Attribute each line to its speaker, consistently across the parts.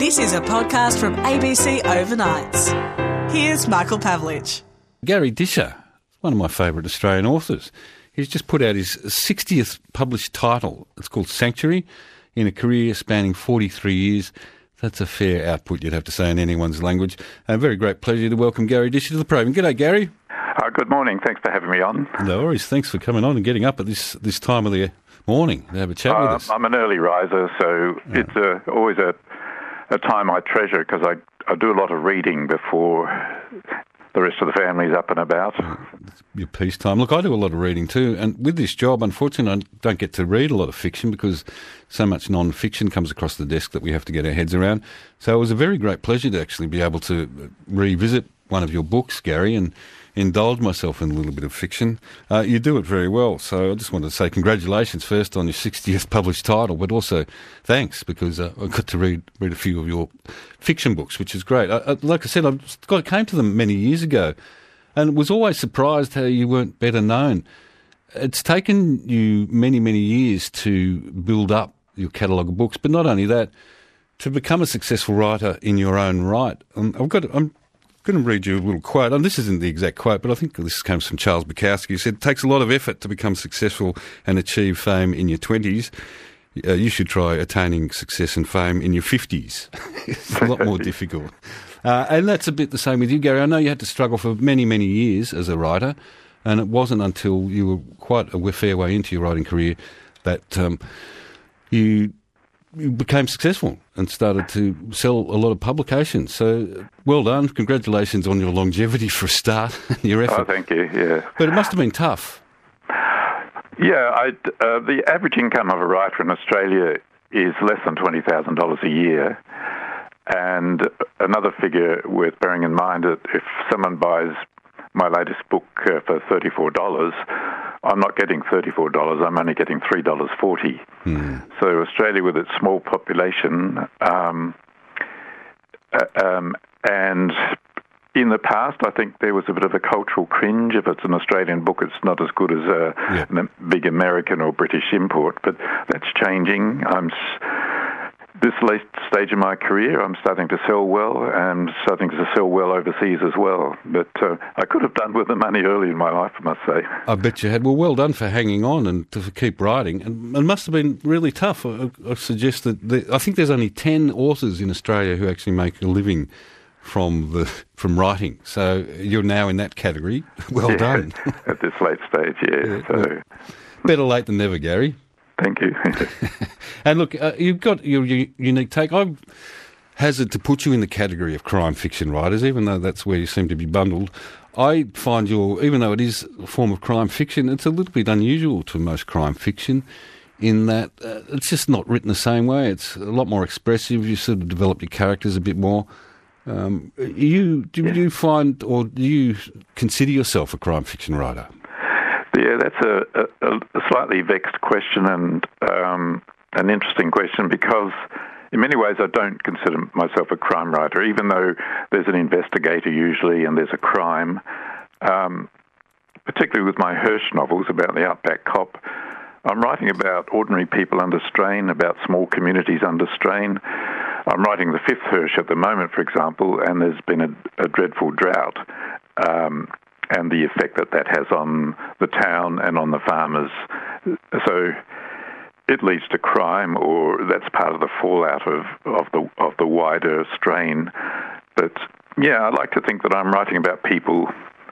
Speaker 1: This is a podcast from ABC Overnights. Here's Michael Pavlich.
Speaker 2: Gary Disher, one of my favourite Australian authors. He's just put out his 60th published title. It's called Sanctuary, in a career spanning 43 years. That's a fair output, you'd have to say, in anyone's language. A very great pleasure to welcome Gary Disher to the program. G'day, Gary.
Speaker 3: Good morning. Thanks for having me on.
Speaker 2: No worries. Thanks for coming on and getting up at this time of the morning to have a chat with us.
Speaker 3: I'm an early riser, so it's always a time I treasure because I do a lot of reading before the rest of the family's up and about.
Speaker 2: Your peacetime. Look, I do a lot of reading too, and with this job, unfortunately, I don't get to read a lot of fiction because so much non-fiction comes across the desk that we have to get our heads around. So it was a very great pleasure to actually be able to revisit one of your books, Gary, and indulge myself in a little bit of fiction. You do it very well, so I just wanted to say congratulations first on your 60th published title, but also thanks because I got to read a few of your fiction books, which is great. Like I said, I came to them many years ago and was always surprised how you weren't better known. It's taken you many, many years to build up your catalogue of books, but not only that, to become a successful writer in your own right. I'm going to read you a little quote, and this isn't the exact quote, but I think this comes from Charles Bukowski. He said, "It takes a lot of effort to become successful and achieve fame in your 20s. You should try attaining success and fame in your 50s. It's a lot more difficult." And that's a bit the same with you, Gary. I know you had to struggle for many, many years as a writer, and it wasn't until you were quite a fair way into your writing career that you became successful and started to sell a lot of publications. So well done. Congratulations on your longevity for a start and your effort.
Speaker 3: Oh, thank you, yeah.
Speaker 2: But it must have been tough.
Speaker 3: Yeah, the average income of a writer in Australia is less than $20,000 a year. And another figure worth bearing in mind that if someone buys my latest book for $34, I'm not getting $34, I'm only getting $3.40. So Australia, with its small population, and in the past, I think there was a bit of a cultural cringe. If it's an Australian book, it's not as good as a big American or British import, but that's changing. This late stage of my career, I'm starting to sell well and starting to sell well overseas as well. But I could have done with the money early in my life, I must say.
Speaker 2: I bet you had. Well done for hanging on and to keep writing. And it must have been really tough. I suggest that I think there's only 10 authors in Australia who actually make a living from writing. So you're now in that category. Well done.
Speaker 3: At this late stage, So
Speaker 2: better late than never, Gary.
Speaker 3: Thank you.
Speaker 2: And look, you've got your unique take. I hazard to put you in the category of crime fiction writers, even though that's where you seem to be bundled. I find even though it is a form of crime fiction, it's a little bit unusual to most crime fiction in that it's just not written the same way. It's a lot more expressive. You sort of develop your characters a bit more. Do you find, or do you consider yourself a crime fiction writer?
Speaker 3: Yeah, that's a slightly vexed question and an interesting question because in many ways I don't consider myself a crime writer, even though there's an investigator usually and there's a crime. Particularly with my Hirsch novels about the outback cop, I'm writing about ordinary people under strain, about small communities under strain. I'm writing the fifth Hirsch at the moment, for example, and there's been a dreadful drought. And the effect that has on the town and on the farmers. So it leads to crime, or that's part of the fallout of the wider strain. But yeah, I like to think that I'm writing about people,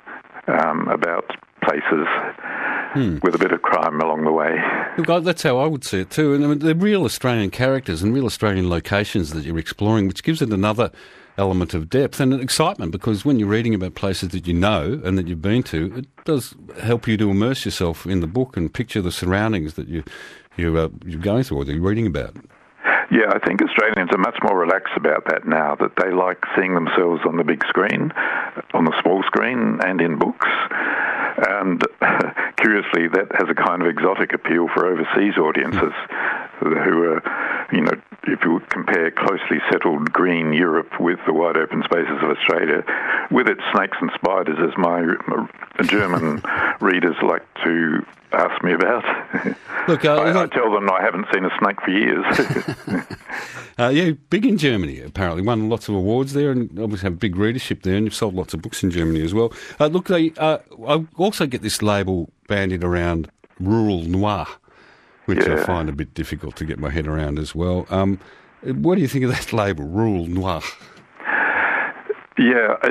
Speaker 3: about places, with a bit of crime along the way.
Speaker 2: Look, that's how I would see it too. And I mean, they're real Australian characters and real Australian locations that you're exploring, which gives it another element of depth and excitement, because when you're reading about places that you know and that you've been to, it does help you to immerse yourself in the book and picture the surroundings that you're going through or that you're reading about.
Speaker 3: Yeah, I think Australians are much more relaxed about that now, that they like seeing themselves on the big screen, on the small screen, and in books. And curiously, that has a kind of exotic appeal for overseas audiences who are, if you compare closely settled green Europe with the wide open spaces of Australia, with it snakes and spiders, as my German readers like to ask me about.
Speaker 2: Look,
Speaker 3: I tell them I haven't seen a snake for years.
Speaker 2: Yeah, big in Germany, apparently. Won lots of awards there and obviously have big readership there, and you've sold lots of books in Germany as well. Look, I also get this label bandied around, rural noir, which I find a bit difficult to get my head around as well. What do you think of that label, rural noir?
Speaker 3: Yeah,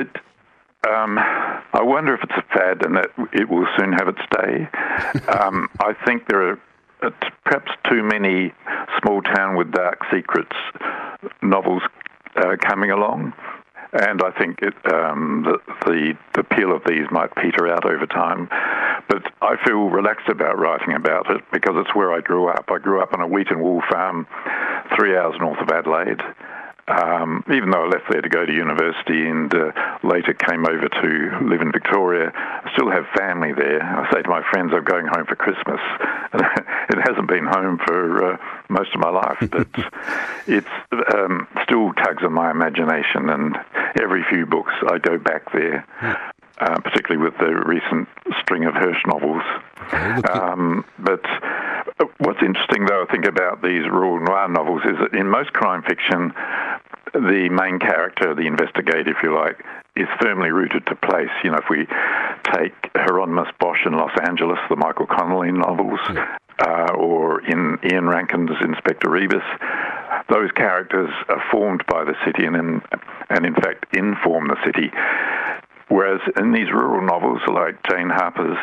Speaker 3: I wonder if it's a fad and that it will soon have its day. I think there are perhaps too many small town with dark secrets novels coming along, and I think the appeal of these might peter out over time. But I feel relaxed about writing about it because it's where I grew up. I grew up on a wheat and wool farm 3 hours north of Adelaide. Even though I left there to go to university and later came over to live in Victoria, I still have family there. I say to my friends, I'm going home for Christmas. It hasn't been home for most of my life, but it still tugs on my imagination, and every few books I go back there, particularly with the recent string of Hirsch novels. But what's interesting, though, I think about these rural noir novels is that in most crime fiction, the main character, the investigator, if you like, is firmly rooted to place. You know, if we take Hieronymus Bosch in Los Angeles, the Michael Connelly novels, or in Ian Rankin's Inspector Rebus, those characters are formed by the city and in fact inform the city. Whereas in these rural novels like Jane Harper's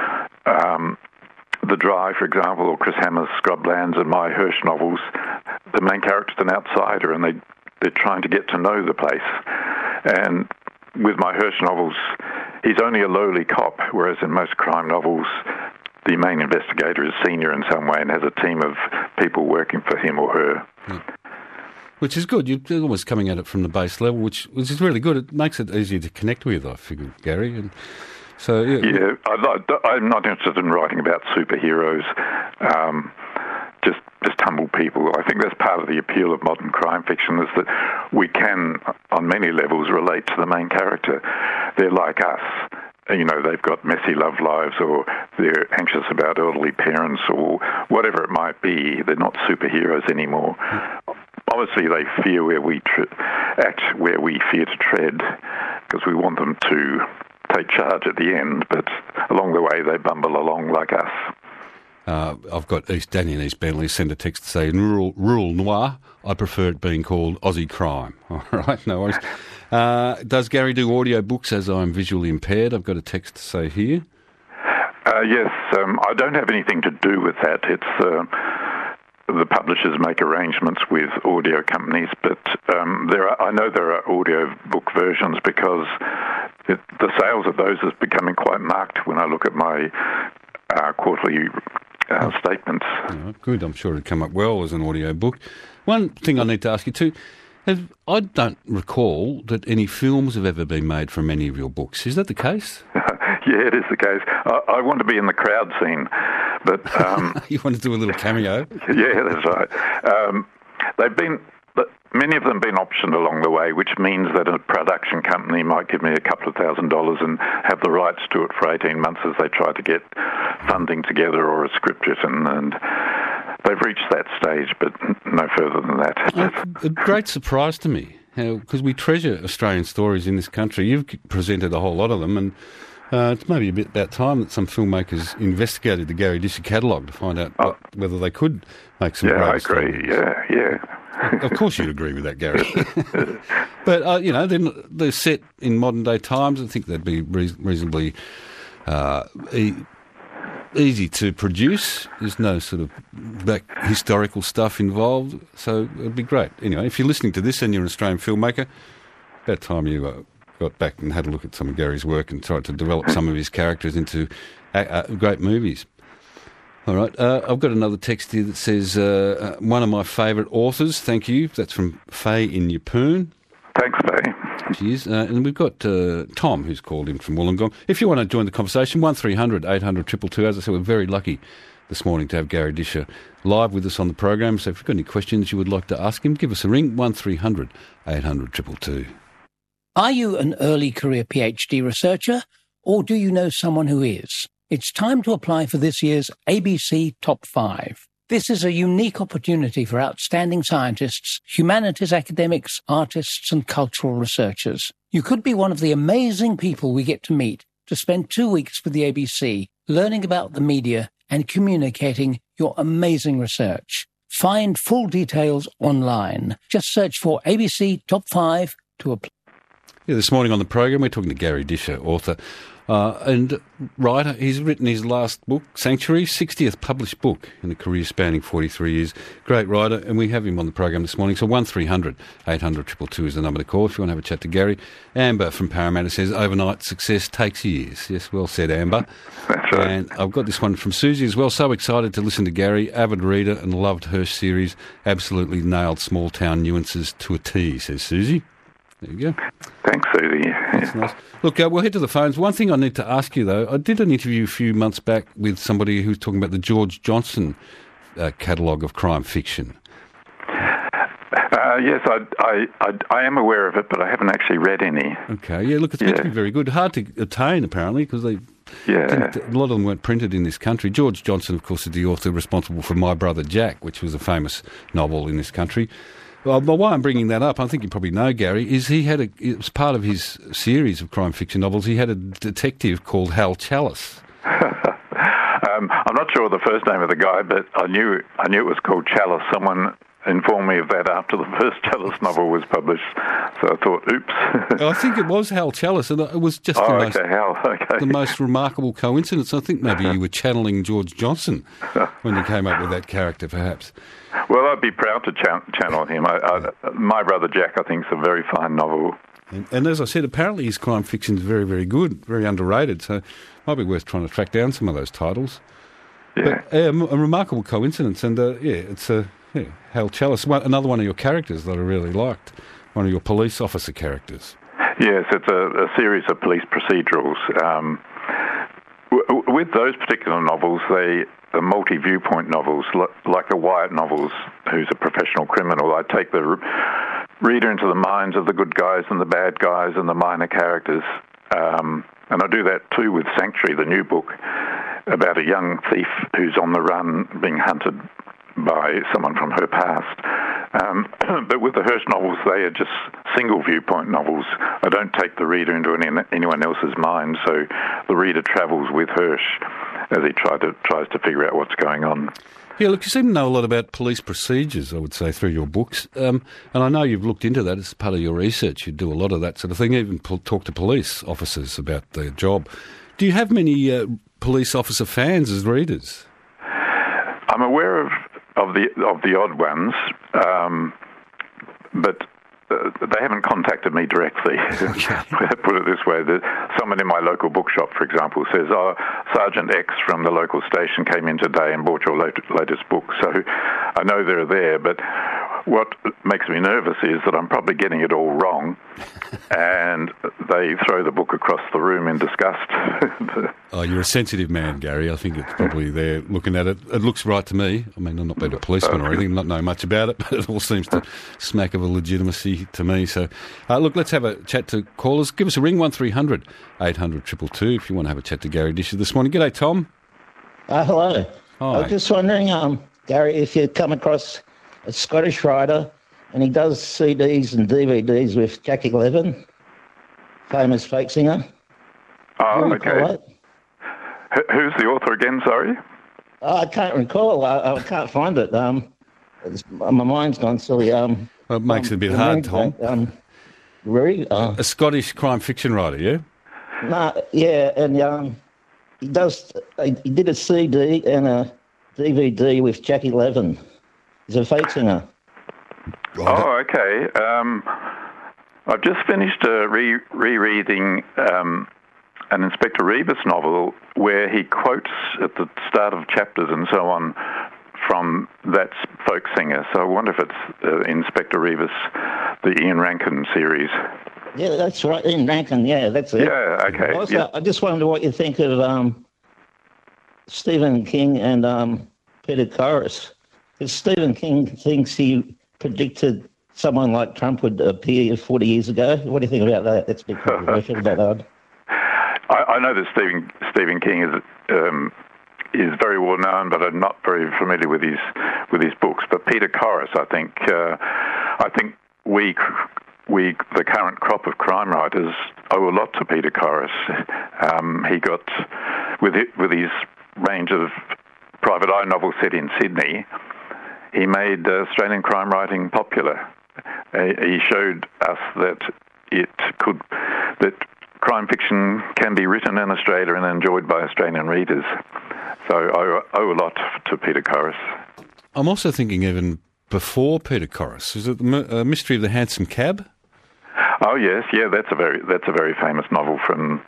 Speaker 3: The Drive, for example, or Chris Hammer's Scrublands and my Hirsch novels, the main character's an outsider and they're trying to get to know the place. And with my Hirsch novels, he's only a lowly cop, whereas in most crime novels, the main investigator is senior in some way and has a team of people working for him or her.
Speaker 2: Which is good. You're almost coming at it from the base level, which is really good. It makes it easier to connect with, I figure, Gary. And so
Speaker 3: yeah, I'm not interested in writing about superheroes. Just humble people. I think that's part of the appeal of modern crime fiction, is that we can, on many levels, relate to the main character. They're like us. You know, they've got messy love lives, or they're anxious about elderly parents, or whatever it might be. They're not superheroes anymore. Obviously, they fear where we act where we fear to tread, because we want them to take charge at the end, but along the way they bumble along like us.
Speaker 2: I've got Danny and East Bentley send a text to say, in rural noir, I prefer it being called Aussie crime. All right, no worries. Does Gary do audio books as I'm visually impaired? I've got a text to say here.
Speaker 3: Yes, I don't have anything to do with that. It's the publishers make arrangements with audio companies, but I know there are audio book versions because the sales of those is becoming quite marked when I look at my quarterly statements.
Speaker 2: Oh, good. I'm sure it'd come up well as an audio book. One thing I need to ask you too, I don't recall that any films have ever been made from any of your books. Is that the case?
Speaker 3: Yeah, it is the case. I want to be in the crowd scene, but
Speaker 2: you want to do a little cameo?
Speaker 3: Yeah, that's right. Many of them been optioned along the way, which means that a production company might give me a couple of $1,000s and have the rights to it for 18 months as they try to get funding together or a script written, and they've reached that stage, but no further than that.
Speaker 2: A great surprise to me, because we treasure Australian stories in this country. You've presented a whole lot of them, and it's maybe a bit about time that some filmmakers investigated the Gary Disher catalogue to find out whether they could make some great stories.
Speaker 3: Yeah, I agree. Yeah.
Speaker 2: Of course you'd agree with that, Gary. But, they're set in modern-day times. I think they'd be reasonably easy to produce. There's no sort of historical stuff involved, so it'd be great. Anyway, if you're listening to this and you're an Australian filmmaker, about time you got back and had a look at some of Gary's work and tried to develop some of his characters into great movies. All right, I've got another text here that says, one of my favourite authors, thank you. That's from Faye in Yeppoon.
Speaker 3: Thanks, Faye.
Speaker 2: Cheers. And we've got Tom, who's called in from Wollongong. If you want to join the conversation, 1300 800 222. As I said, we're very lucky this morning to have Gary Disher live with us on the program. So if you've got any questions you would like to ask him, give us a ring, 1300 800 222.
Speaker 4: Are you an early career PhD researcher, or do you know someone who is? It's time to apply for this year's ABC Top 5. This is a unique opportunity for outstanding scientists, humanities academics, artists and cultural researchers. You could be one of the amazing people we get to meet to spend 2 weeks with the ABC, learning about the media and communicating your amazing research. Find full details online. Just search for ABC Top 5 to apply.
Speaker 2: Yeah, this morning on the program, we're talking to Gary Disher, author and writer. He's written his last book, Sanctuary, 60th published book in a career spanning 43 years. Great writer, and we have him on the program this morning. So 1300 800 222 is the number to call if you want to have a chat to Gary. Amber from Parramatta says, overnight success takes years. Yes, well said, Amber.
Speaker 3: That's right.
Speaker 2: And I've got this one from Susie as well. So excited to listen to Gary, avid reader and loved Hirsch series. Absolutely nailed small town nuances to a T, says Susie. There you go.
Speaker 3: Thanks, Susie.
Speaker 2: That's nice. Look, we'll head to the phones. One thing I need to ask you, though, I did an interview a few months back with somebody who was talking about the George Johnson catalogue of crime fiction.
Speaker 3: Yes, I am aware of it, but I haven't actually read any.
Speaker 2: Okay, yeah, look, it's meant to be very good. Hard to attain, apparently, because a lot of them weren't printed in this country. George Johnson, of course, is the author responsible for My Brother Jack, which was a famous novel in this country. Well, but why I'm bringing that up, I think you probably know, Gary, is it was part of his series of crime fiction novels. He had a detective called Hal Chalice.
Speaker 3: I'm not sure the first name of the guy, but I knew it was called Chalice. Someone informed me of that after the first Chalice novel was published, so I thought, oops.
Speaker 2: I think it was Hal Chalice, and it was just the most remarkable coincidence. I think maybe you were channeling George Johnson when you came up with that character, perhaps.
Speaker 3: Well, I'd be proud to channel him. My Brother Jack, I think, is a very fine novel.
Speaker 2: And as I said, apparently his crime fiction is very, very good, very underrated, so it might be worth trying to track down some of those titles.
Speaker 3: Yeah.
Speaker 2: But, a remarkable coincidence, and it's Hal Chalice, another one of your characters that I really liked, one of your police officer characters.
Speaker 3: Yes, it's a series of police procedurals. With those particular novels, the multi-viewpoint novels, like the Wyatt novels, who's a professional criminal, I take the reader into the minds of the good guys and the bad guys and the minor characters. And I do that too with Sanctuary, the new book, about a young thief who's on the run being hunted by someone from her past. But with the Hirsch novels, they are just single viewpoint novels. I don't take the reader into anyone else's mind, so the reader travels with Hirsch as he tries to figure out what's going on.
Speaker 2: Yeah, look, you seem to know a lot about police procedures, I would say, through your books. And I know you've looked into that as part of your research. You do a lot of that sort of thing, even talk to police officers about their job. Do you have many police officer fans as readers?
Speaker 3: I'm aware of the odd ones, but they haven't contacted me directly.
Speaker 2: Okay.
Speaker 3: Put it this way, someone in my local bookshop, for example, says, Sergeant X from the local station came in today and bought your latest book. So I know they're there, but what makes me nervous is that I'm probably getting it all wrong, and they throw the book across the room in disgust.
Speaker 2: Oh, you're a sensitive man, Gary. I think it's probably there looking at it. It looks right to me. I mean, I'm not being a policeman or anything, not know much about it, but it all seems to smack of a legitimacy to me. So, look, let's have a chat to callers. Give us a ring, 1300 800 222, if you want to have a chat to Gary Disher this morning. G'day, Tom.
Speaker 5: Hello.
Speaker 2: Hi.
Speaker 5: I was just wondering, Gary, if you'd come across a Scottish writer, and he does CDs and DVDs with Jackie Levin, famous folk singer.
Speaker 3: Oh, okay. Who's the author again, sorry?
Speaker 5: I can't recall. I can't find it. My mind's gone silly.
Speaker 2: Well, it makes it a bit hard, Tom.
Speaker 5: A
Speaker 2: Scottish crime fiction writer, yeah?
Speaker 5: And he did a CD and a DVD with Jackie Levin. He's a folk singer.
Speaker 3: Oh, okay. I've just finished rereading an Inspector Rebus novel where he quotes at the start of chapters and so on from that folk singer. So I wonder if it's Inspector Rebus, the Ian Rankin series.
Speaker 5: Yeah, that's right, Ian Rankin. Yeah, that's it.
Speaker 3: Yeah, okay.
Speaker 5: Also,
Speaker 3: yeah.
Speaker 5: I just wonder what you think of Stephen King and Peter Corris. Because Stephen King thinks he predicted someone like Trump would appear 40 years ago. What do you think about that? That's a bit controversial about that.
Speaker 3: I know that Stephen King is very well known, but I'm not very familiar with his books. But Peter Corris, I think we the current crop of crime writers owe a lot to Peter Corris. He got with his range of private eye novels set in Sydney. He made Australian crime writing popular. He showed us that crime fiction can be written in Australia and enjoyed by Australian readers. So I owe a lot to Peter Corris.
Speaker 2: I'm also thinking even before Peter Corris. Is it the Mystery of the Handsome Cab?
Speaker 3: Oh yes, yeah, that's a very famous novel from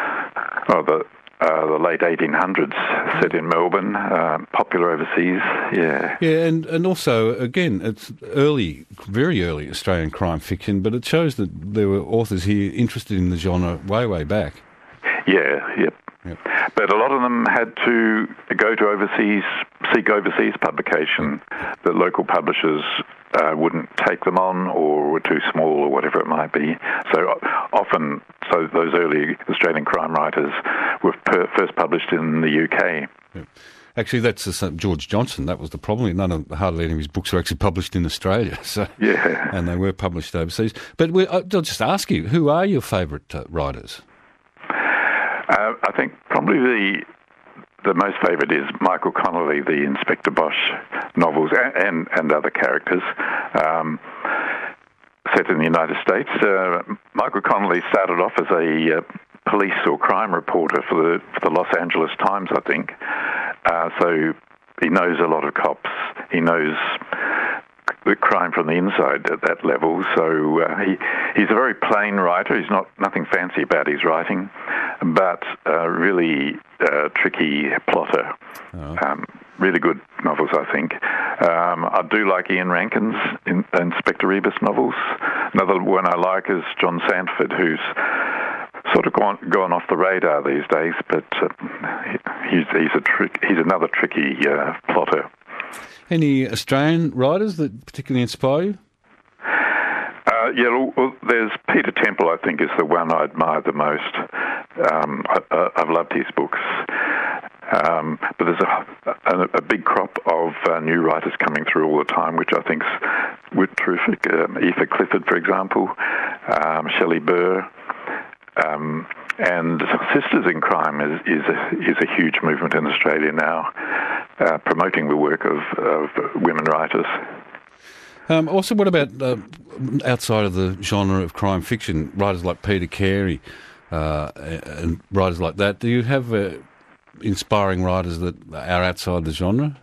Speaker 3: the late 1800s, set in Melbourne, popular overseas. Yeah.
Speaker 2: Yeah, and also again, it's very early Australian crime fiction, but it shows that there were authors here interested in the genre way back.
Speaker 3: Yeah, yep. But a lot of them had to go to seek overseas publication. The local publishers wouldn't take them on, or were too small, or whatever it might be. So often, those early Australian crime writers were first published in the UK.
Speaker 2: Yeah. Actually, that's George Johnson. That was the problem. Hardly any of his books were actually published in Australia. So,
Speaker 3: yeah. And
Speaker 2: they were published overseas. But I'll just ask you, who are your favourite writers?
Speaker 3: I think probably the most favourite is Michael Connelly, the Inspector Bosch novels, and other characters set in the United States. Michael Connelly started off as a police or crime reporter for the Los Angeles Times, I think. So he knows a lot of cops. He knows the crime from the inside at that level. So he's a very plain writer. He's nothing fancy about his writing, but really tricky plotter. Oh. Really good novels, I think. I do like Ian Rankin's Inspector Rebus novels. Another one I like is John Sandford, who's sort of gone off the radar these days, but he's another tricky plotter.
Speaker 2: Any Australian writers that particularly inspire you?
Speaker 3: There's Peter Temple, I think, is the one I admire the most. I've loved his books. But there's a big crop of new writers coming through all the time, which I think's terrific. Aoife Clifford, for example, Shelley Burr, and Sisters in Crime is a huge movement in Australia now, promoting the work of women writers.
Speaker 2: Also, what about outside of the genre of crime fiction, writers like Peter Carey and writers like that? Do you have inspiring writers that are outside the genre?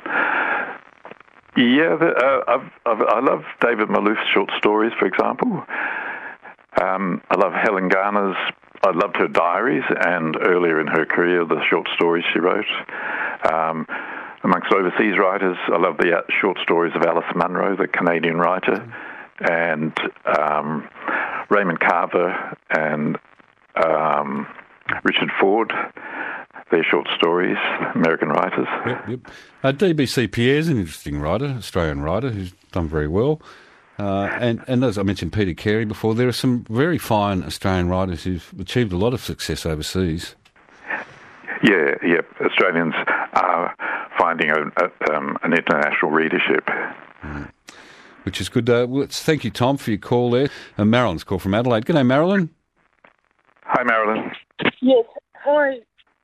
Speaker 3: Yeah, I love David Malouf's short stories, for example. I love Helen Garner's. I loved her diaries, and earlier in her career, the short stories she wrote. Amongst overseas writers, I love the short stories of Alice Munro, the Canadian writer, and Raymond Carver and Richard Ford, their short stories, American writers.
Speaker 2: Yep. D.B.C. Pierre's an interesting writer, Australian writer, who's done very well. And as I mentioned Peter Carey before, there are some very fine Australian writers who've achieved a lot of success overseas.
Speaker 3: Yeah. Australians are finding an international readership.
Speaker 2: Which is good. Thank you, Tom, for your call there. Marilyn's call from Adelaide. G'day, Marilyn.
Speaker 3: Hi, Marilyn.
Speaker 6: Yes, hi,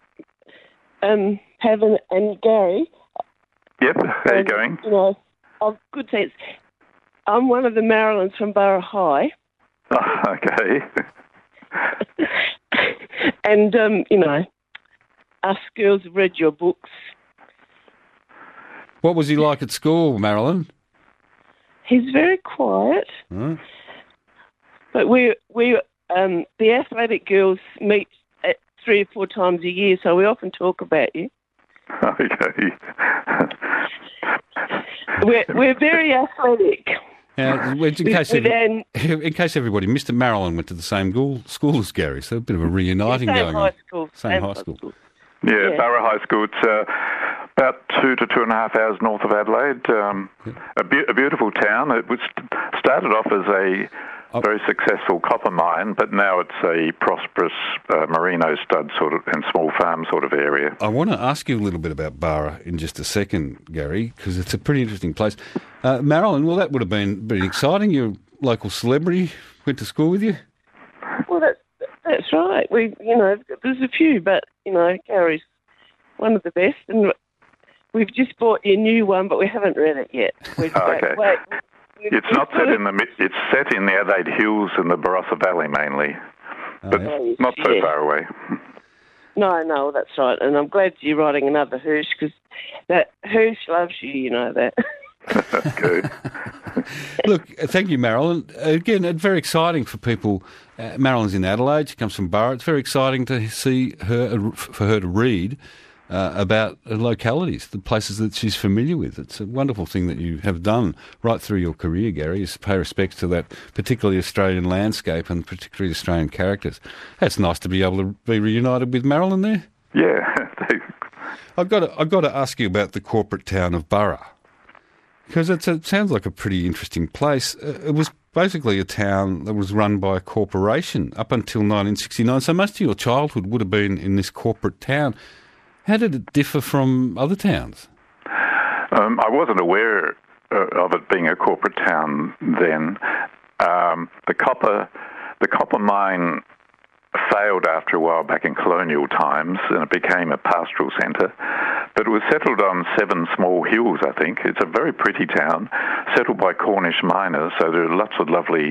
Speaker 6: Pavan and Gary.
Speaker 3: Yep, how are you going?
Speaker 6: Good, thanks. I'm one of the Marilyns from Burra High.
Speaker 3: Oh, okay.
Speaker 6: And, us girls have read your books.
Speaker 2: What was he like at school, Marilyn?
Speaker 6: He's very quiet.
Speaker 2: Huh?
Speaker 6: But we the athletic girls meet 3 or 4 times a year, so we often talk about you.
Speaker 3: Okay.
Speaker 6: We're very athletic.
Speaker 2: In case everybody missed it, Marilyn went to the same school as Gary, so a bit of a reuniting going on.
Speaker 6: Same high school.
Speaker 3: Yeah, Burra High School. It's About 2 to 2.5 hours north of Adelaide. A beautiful town. It was started off as a very successful copper mine, but now it's a prosperous merino stud sort of and small farm sort of area.
Speaker 2: I want to ask you a little bit about Barra in just a second, Gary, because it's a pretty interesting place. Marilyn, well, that would have been exciting. You're a local celebrity, went to school with you.
Speaker 6: Well, that's right. There's a few, but Gary's one of the best, and we've just bought a new one, but we haven't read it yet.
Speaker 3: Okay. It's not set in it's set in the Adelaide Hills and the Barossa Valley mainly, but not so far away.
Speaker 6: No, that's right. And I'm glad you're writing another Hirsch, because that Hirsch loves you, you know that.
Speaker 3: Good.
Speaker 2: Look, thank you, Marilyn. Again, it's very exciting for people. Marilyn's in Adelaide. She comes from Barra. It's very exciting to see for her to read about localities, the places that she's familiar with. It's a wonderful thing that you have done right through your career, Gary, is to pay respects to that particularly Australian landscape and particularly Australian characters. It's nice to be able to be reunited with Marilyn there.
Speaker 3: Yeah.
Speaker 2: I've got to ask you about the corporate town of Barra, because it sounds like a pretty interesting place. It was basically a town that was run by a corporation up until 1969, so most of your childhood would have been in this corporate town. How did it differ from other towns?
Speaker 3: I wasn't aware of it being a corporate town then. The copper mine failed after a while back in colonial times, and it became a pastoral centre. But it was settled on 7 small hills, I think. It's a very pretty town, settled by Cornish miners, so there are lots of lovely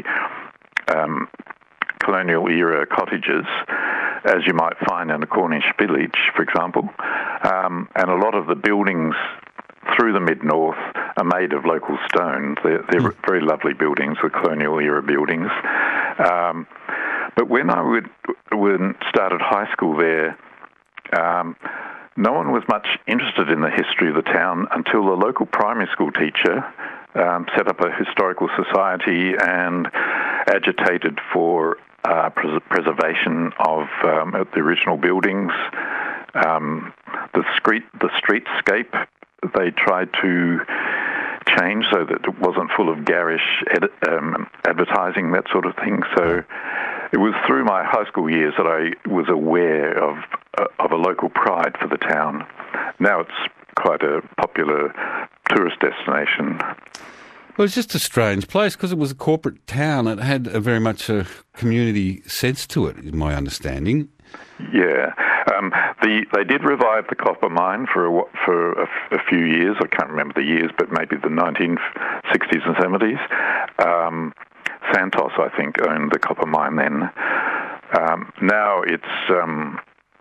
Speaker 3: colonial-era cottages, as you might find in a Cornish village, for example. And a lot of the buildings through the mid-north are made of local stone. They're very lovely buildings, the colonial-era buildings. But when I started high school there, no one was much interested in the history of the town until the local primary school teacher set up a historical society and agitated for preservation of the original buildings. The streetscape they tried to change so that it wasn't full of garish advertising, that sort of thing. So it was through my high school years that I was aware of a local pride for the town. Now it's quite a popular tourist destination.
Speaker 2: Well, it's just a strange place because it was a corporate town. It had very much a community sense to it, in my understanding.
Speaker 3: Yeah. They did revive the copper mine for a few years. I can't remember the years, but maybe the 1960s and 70s. Santos, I think, owned the copper mine then. Now it's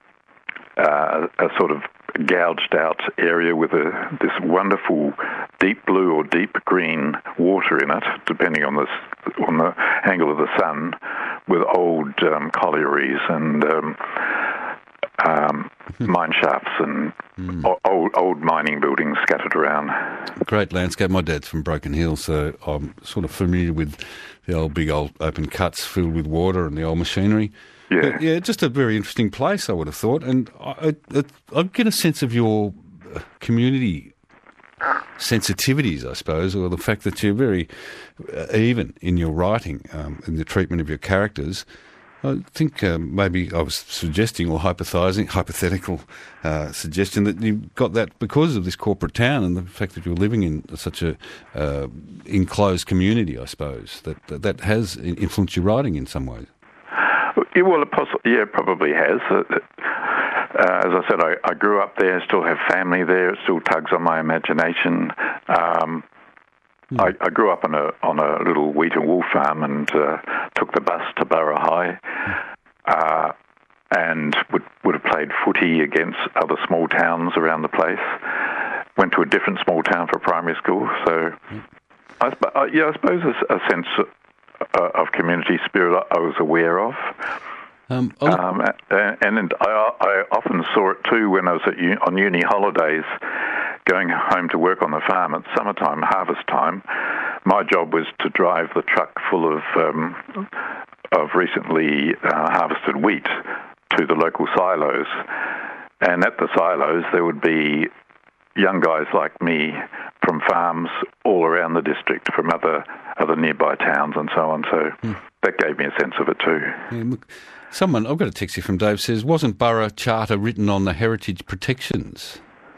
Speaker 3: a sort of gouged out area with this wonderful deep blue or deep green water in it, depending on the angle of the sun, with old collieries and mine shafts and old mining buildings scattered around.
Speaker 2: Great landscape. My dad's from Broken Hill, so I'm sort of familiar with the big old open cuts filled with water and the old machinery.
Speaker 3: Yeah.
Speaker 2: But yeah, just a very interesting place, I would have thought. And I get a sense of your community sensitivities, I suppose, or the fact that you're very even in your writing and the treatment of your characters. I think maybe I was suggesting or hypothetical suggestion that you got that because of this corporate town and the fact that you're living in such a enclosed community, I suppose, that has influenced your writing in some ways.
Speaker 3: Yeah, well, it probably has. As I said, I grew up there, still have family there. It still tugs on my imagination. I grew up on a little wheat and wool farm and took the bus to Burra High and would have played footy against other small towns around the place. Went to a different small town for primary school. So, I suppose a sense of community spirit I was aware of. And I often saw it too when I was on uni holidays, going home to work on the farm at summertime, harvest time. My job was to drive the truck full of recently harvested wheat to the local silos. And at the silos there would be young guys like me from farms all around the district, from other nearby towns and so on. So that gave me a sense of it too.
Speaker 2: Yeah, look, I've got a text here from Dave, says, wasn't Borough Charter written on the heritage protections?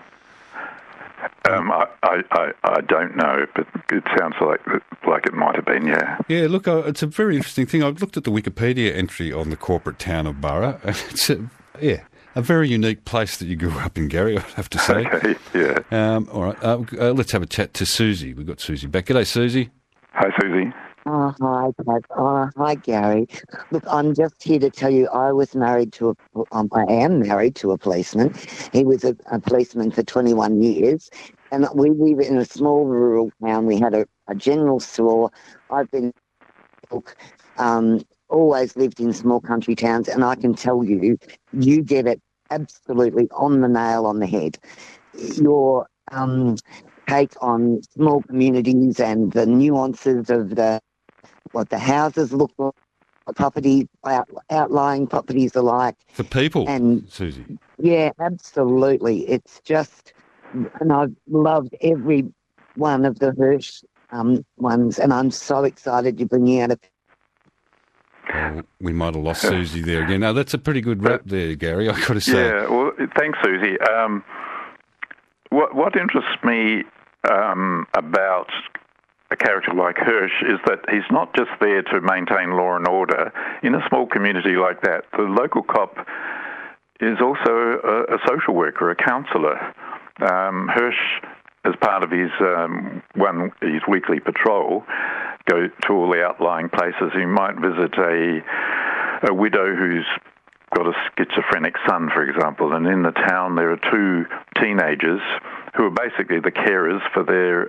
Speaker 3: I don't know, but it sounds like it might have been, yeah.
Speaker 2: Yeah, look, it's a very interesting thing. I've looked at the Wikipedia entry on the corporate town of Borough, and it's a very unique place that you grew up in, Gary, I'd have to say.
Speaker 3: Okay, yeah.
Speaker 2: All right, let's have a chat to Susie. We've got Susie back. G'day, Susie.
Speaker 3: Hi, Susie.
Speaker 7: Oh, hi, Pat. Oh, hi, Gary. Look, I'm just here to tell you I am married to a policeman. He was a policeman for 21 years, and we live in a small rural town. We had a general store. I've been always lived in small country towns, and I can tell you, you get it absolutely on the nail on the head. Your take on small communities and the nuances of what the houses look like, properties, outlying properties are like.
Speaker 2: For people,
Speaker 7: and
Speaker 2: Susie.
Speaker 7: Yeah, absolutely. It's just, and I've loved every one of the Hirsch ones, and I'm so excited to bring you out
Speaker 2: Oh, we might have lost Susie there again. No, that's a pretty good wrap there, Gary, I've got to say.
Speaker 3: Yeah, well, thanks, Susie. What interests me about a character like Hirsch is that he's not just there to maintain law and order. In a small community like that, the local cop is also a social worker, a counsellor. Hirsch, as part of his weekly patrol, go to all the outlying places. He might visit a widow who's got a schizophrenic son, for example, and in the town there are two teenagers who are basically the carers for their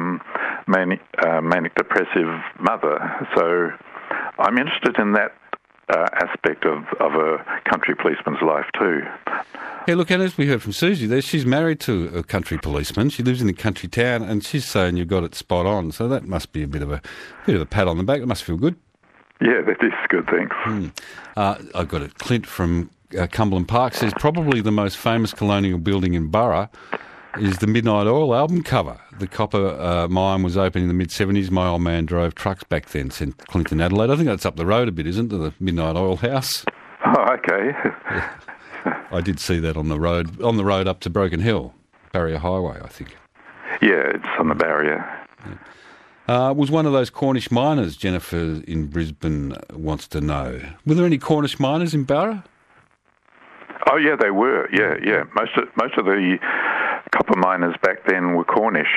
Speaker 3: manic depressive mother. So I'm interested in that aspect of a country policeman's life too.
Speaker 2: Yeah, look, and as we heard from Susie there, she's married to a country policeman. She lives in a country town, and she's saying you've got it spot on. So that must be a bit of a pat on the back. It must feel good.
Speaker 3: Yeah, that is good, thanks.
Speaker 2: I've got it. Clint from Cumberland Park says probably the most famous colonial building in Borough is the Midnight Oil album cover. The copper mine was open in the mid-'70s. My old man drove trucks back then, sent Clint in Adelaide. I think that's up the road a bit, isn't it, the Midnight Oil House?
Speaker 3: Oh, okay.
Speaker 2: Yeah. I did see that on the road up to Broken Hill, Barrier Highway, I think.
Speaker 3: Yeah, it's on the barrier.
Speaker 2: Was one of those Cornish miners, Jennifer in Brisbane wants to know. Were there any Cornish miners in Borough?
Speaker 3: Oh, yeah, they were. Yeah. Most of the copper miners back then were Cornish,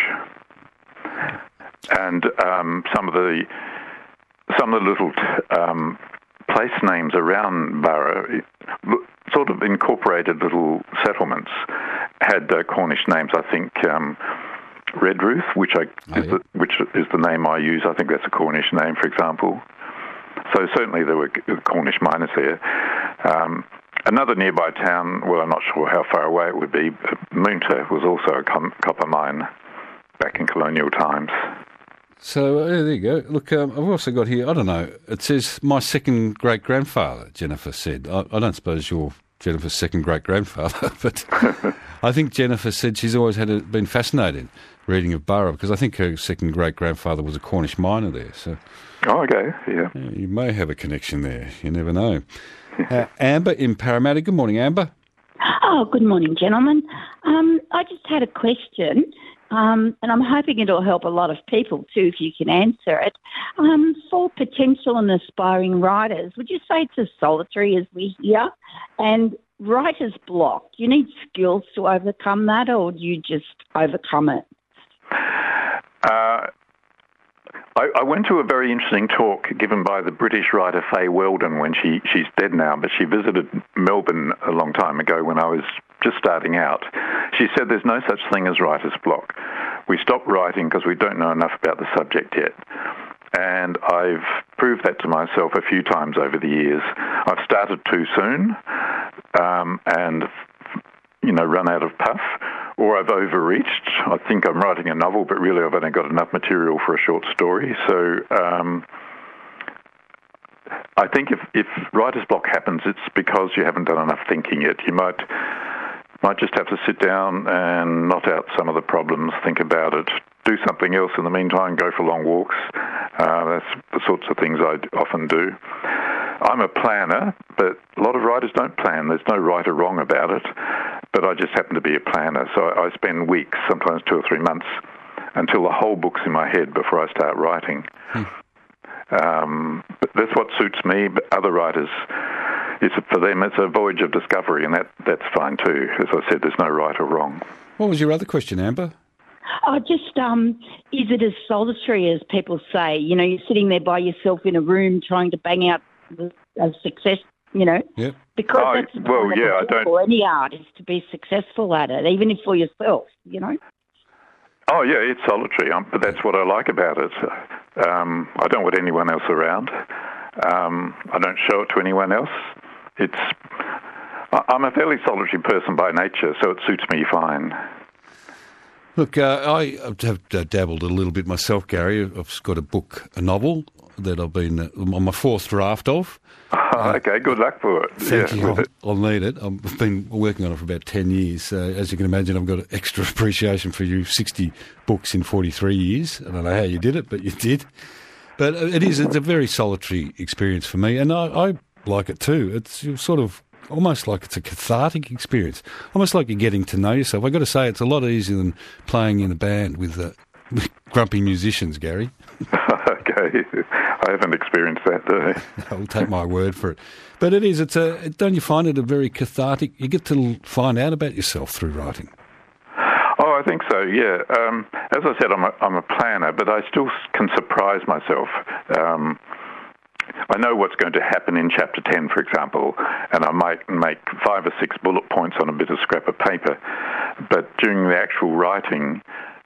Speaker 3: and some of the little place names around Borough, sort of incorporated little settlements, had Cornish names. I think Redruth, which is the name I use. I think that's a Cornish name, for example. So certainly there were Cornish miners there. Another nearby town, well, I'm not sure how far away it would be, Moonta was also a copper mine back in colonial times.
Speaker 2: So there you go. Look, I've also got here, I don't know, it says my second great-grandfather, Jennifer said. I don't suppose you're Jennifer's second great-grandfather, but I think Jennifer said she's always been fascinated reading of Borough, because I think her second great-grandfather was a Cornish miner there. So,
Speaker 3: oh, okay, yeah.
Speaker 2: You may have a connection there. You never know. Amber in Parramatta. Good morning, Amber.
Speaker 8: Oh, good morning, gentlemen. I just had a question, and I'm hoping it'll help a lot of people too if you can answer it. For potential and aspiring writers, would you say it's as solitary as we hear? And writer's block, do you need skills to overcome that, or do you just overcome it?
Speaker 3: I went to a very interesting talk given by the British writer Faye Weldon when she's dead now, but she visited Melbourne a long time ago when I was just starting out. She said there's no such thing as writer's block. We stop writing because we don't know enough about the subject yet. And I've proved that to myself a few times over the years. I've started too soon and, run out of puff, or I've overreached. I think I'm writing a novel, but really I've only got enough material for a short story. So I think if writer's block happens, it's because you haven't done enough thinking yet. You might Might just have to sit down and knot out some of the problems, think about it, do something else in the meantime, go for long walks. That's the sorts of things I often do. I'm a planner, but a lot of writers don't plan. There's no right or wrong about it, but I just happen to be a planner. So I spend weeks, sometimes 2 or 3 months, until the whole book's in my head before I start writing. But that's what suits me, but other writers, for them it's a voyage of discovery, and that's fine too. As I said, there's no right or wrong.
Speaker 2: What was your other question, Amber?
Speaker 8: Is it as solitary as people say? You know, you're sitting there by yourself in a room trying to bang out a success, you know?
Speaker 2: Yep.
Speaker 8: Because that's the point of the book or any art is to be successful at it, even if for yourself, you know?
Speaker 3: Oh, yeah, it's solitary, but that's what I like about it. I don't want anyone else around. I don't show it to anyone else. I'm a fairly solitary person by nature, so it suits me fine.
Speaker 2: Look, I have dabbled a little bit myself, Gary. I've got a novel that I've been on my 4th draft of.
Speaker 3: Okay, good luck for it.
Speaker 2: Thank you. I'll need it. I've been working on it for about 10 years. As you can imagine, I've got an extra appreciation for you. 60 books in 43 years. I don't know how you did it, but you did. But it's a very solitary experience for me, and I like it too. It's sort of almost like it's a cathartic experience, almost like you're getting to know yourself. I've got to say, it's a lot easier than playing in a band with grumpy musicians, Gary.
Speaker 3: Okay, I haven't experienced that, though.
Speaker 2: I'll take my word for it. But it is, don't you find it a very cathartic, you get to find out about yourself through writing?
Speaker 3: Oh, I think so, yeah. As I said, I'm a planner, but I still can surprise myself. I know what's going to happen in Chapter 10, for example, and I might make 5 or 6 bullet points on a bit of scrap of paper, but during the actual writing,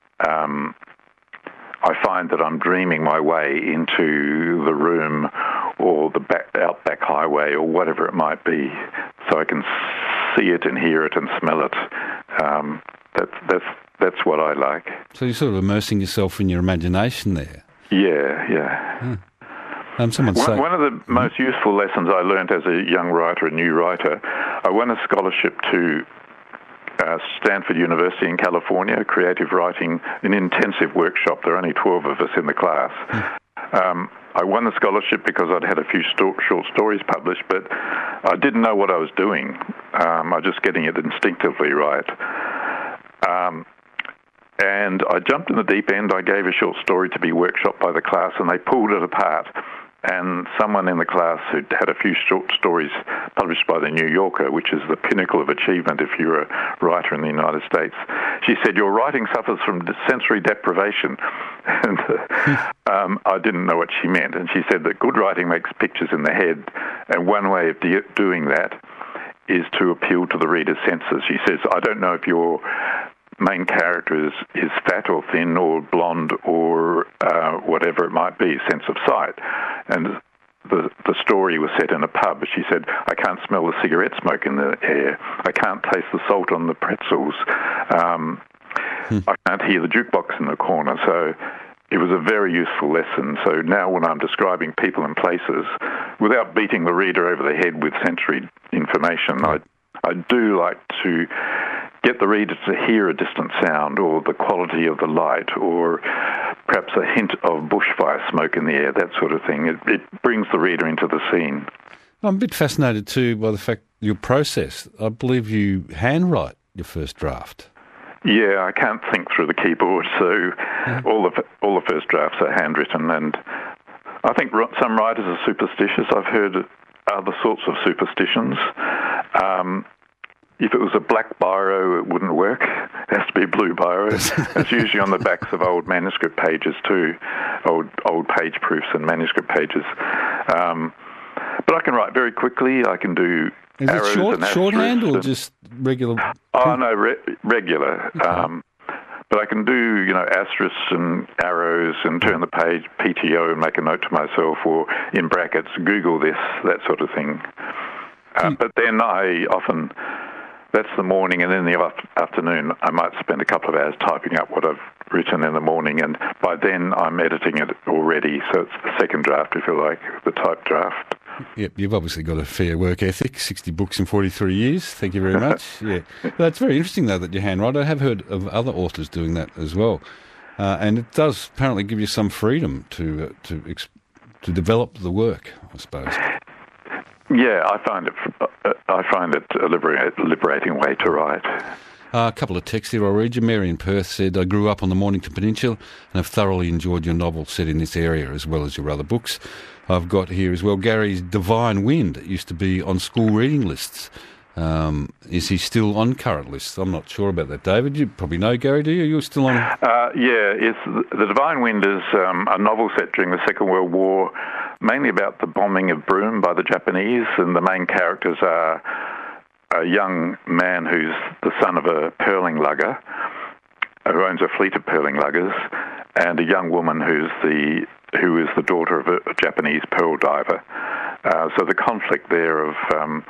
Speaker 3: I find that I'm dreaming my way into the room or the outback highway or whatever it might be, so I can see it and hear it and smell it. That's what I like.
Speaker 2: So you're sort of immersing yourself in your imagination there.
Speaker 3: Yeah.
Speaker 2: One
Speaker 3: of the most useful lessons I learned as a young writer, a new writer, I won a scholarship to Stanford University in California, creative writing, an intensive workshop. There are only 12 of us in the class. I won the scholarship because I'd had a few short stories published, but I didn't know what I was doing. I was just getting it instinctively right. And I jumped in the deep end. I gave a short story to be workshopped by the class, and they pulled it apart. And someone in the class who'd had a few short stories published by The New Yorker, which is the pinnacle of achievement if you're a writer in the United States, she said, "Your writing suffers from sensory deprivation." And I didn't know what she meant. And she said that good writing makes pictures in the head, and one way of doing that is to appeal to the reader's senses. She says, "I don't know if your main character is fat or thin or blonde or whatever it might be, sense of sight." And the story was set in a pub. She said, "I can't smell the cigarette smoke in the air. I can't taste the salt on the pretzels. I can't hear the jukebox in the corner." So it was a very useful lesson. So now when I'm describing people and places, without beating the reader over the head with sensory information, I do like to get the reader to hear a distant sound or the quality of the light or perhaps a hint of bushfire smoke in the air, that sort of thing. It brings the reader into the scene.
Speaker 2: I'm a bit fascinated too by the fact your process. I believe you handwrite your first draft.
Speaker 3: Yeah, I can't think through the keyboard, so all the first drafts are handwritten, and I think some writers are superstitious. I've heard other sorts of superstitions. If it was a black biro, it wouldn't work. It has to be a blue biro. It's usually on the backs of old manuscript pages too, old page proofs and manuscript pages. But I can write very quickly. I can do arrows and
Speaker 2: shorthand or just regular?
Speaker 3: Oh no, regular. Okay. But I can do, asterisks and arrows and turn the page, PTO, and make a note to myself, or in brackets, Google this, that sort of thing. But then that's the morning, and in the afternoon I might spend a couple of hours typing up what I've written in the morning, and by then I'm editing it already, so it's the second draft, if you like, the type draft.
Speaker 2: Yep, you've obviously got a fair work ethic, 60 books in 43 years. Thank you very much. Yeah, that's very interesting, though, that you handwrite. I have heard of other authors doing that as well. And it does apparently give you some freedom to develop the work, I suppose.
Speaker 3: Yeah, I find it a liberating way to write.
Speaker 2: A couple of texts here I'll read you. Mary in Perth said, I grew up on the Mornington Peninsula and have thoroughly enjoyed your novel set in this area as well as your other books. I've got here as well Gary's Divine Wind. It used to be on school reading lists. Is he still on current lists? I'm not sure about that, David. You probably know Gary, do you? You're still on...
Speaker 3: The Divine Wind is a novel set during the Second World War, mainly about the bombing of Broome by the Japanese, and the main characters are a young man who's the son of a pearling lugger, who owns a fleet of pearling luggers, and a young woman who is the daughter of a Japanese pearl diver. So the conflict there of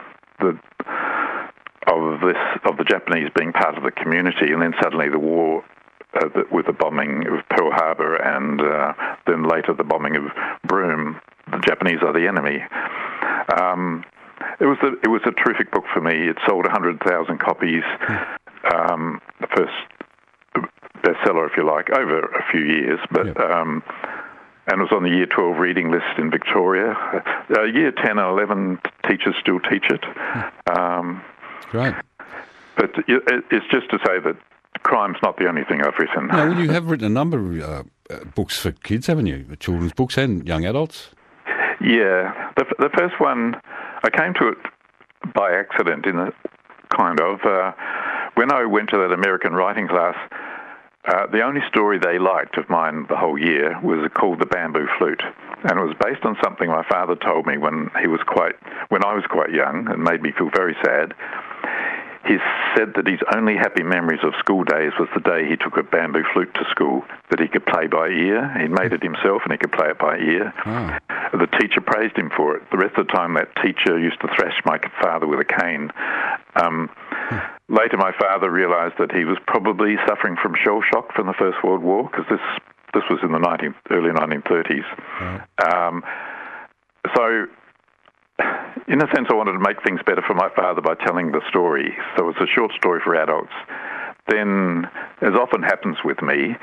Speaker 3: the Japanese being part of the community, and then suddenly the war with the bombing of Pearl Harbor, and then later the bombing of Broome. The Japanese are the enemy. It was a terrific book for me. It sold 100,000 copies. The first bestseller, if you like, over a few years, but. And it was on the Year 12 reading list in Victoria. Year 10 and 11 teachers still teach it.
Speaker 2: Great.
Speaker 3: But it's just to say that crime's not the only thing I've written.
Speaker 2: No, well, you have written a number of books for kids, haven't you? Children's books and young adults.
Speaker 3: Yeah. The first one, I came to it by accident, when I went to that American writing class. The only story they liked of mine the whole year was called The Bamboo Flute, and it was based on something my father told me when I was quite young, and made me feel very sad. He said that his only happy memories of school days was the day he took a bamboo flute to school that he could play by ear. He'd made it himself and he could play it by ear. Oh. The teacher praised him for it. The rest of the time that teacher used to thrash my father with a cane. Later my father realised that he was probably suffering from shell shock from the First World War, because this was in the early 1930s. Oh. So in a sense, I wanted to make things better for my father by telling the story. So it's a short story for adults. Then, as often happens with me,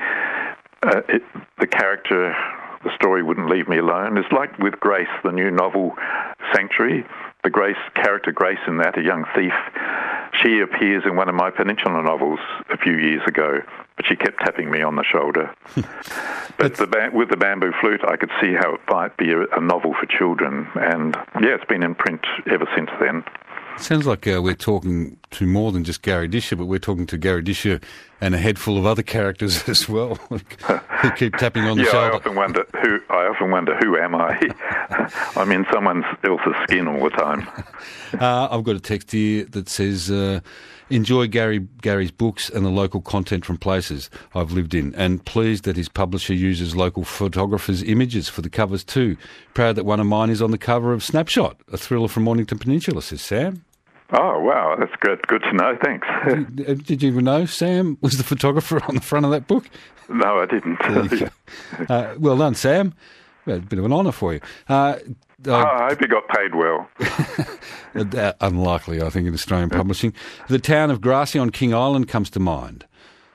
Speaker 3: the story wouldn't leave me alone. It's like with Grace, the new novel Sanctuary. The character Grace in that, a young thief, she appears in one of my Peninsula novels a few years ago, but she kept tapping me on the shoulder. But with the Bamboo Flute, I could see how it might be a novel for children, and it's been in print ever since then.
Speaker 2: Sounds like we're talking to more than just Gary Disher, but we're talking to Gary Disher and a head full of other characters as well who keep tapping on the shoulder.
Speaker 3: I often wonder who am I? I'm in someone else's skin all the time.
Speaker 2: I've got a text here that says, enjoy Gary's books and the local content from places I've lived in, and pleased that his publisher uses local photographers' images for the covers too. Proud that one of mine is on the cover of Snapshot, a thriller from Mornington Peninsula, says Sam.
Speaker 3: Oh, wow, that's good. Good to know, thanks.
Speaker 2: Did you even know Sam was the photographer on the front of that book?
Speaker 3: No, I didn't.
Speaker 2: Well done, Sam. A bit of an honour for you.
Speaker 3: I hope you got paid well.
Speaker 2: Unlikely, I think, in Australian publishing. The town of Grassy on King Island comes to mind.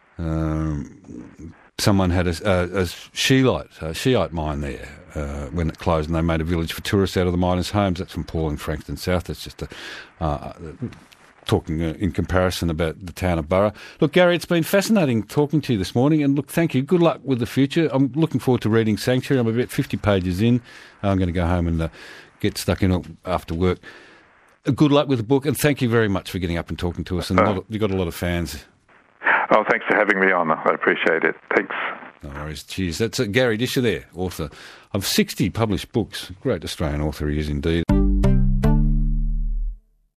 Speaker 2: Someone had a Shiite mine there when it closed, and they made a village for tourists out of the miners' homes. That's from Paul in Frankston South. That's just talking in comparison about the town of Burra. Look, Gary, it's been fascinating talking to you this morning, and look, thank you. Good luck with the future. I'm looking forward to reading Sanctuary. I'm about 50 pages in. I'm going to go home and get stuck in it after work. Good luck with the book, and thank you very much for getting up and talking to us. And you've got a lot of fans.
Speaker 3: Oh, thanks for having me on. I appreciate it. Thanks.
Speaker 2: No worries. Cheers. That's Gary Disher there, author of 60 published books. Great Australian author he is indeed.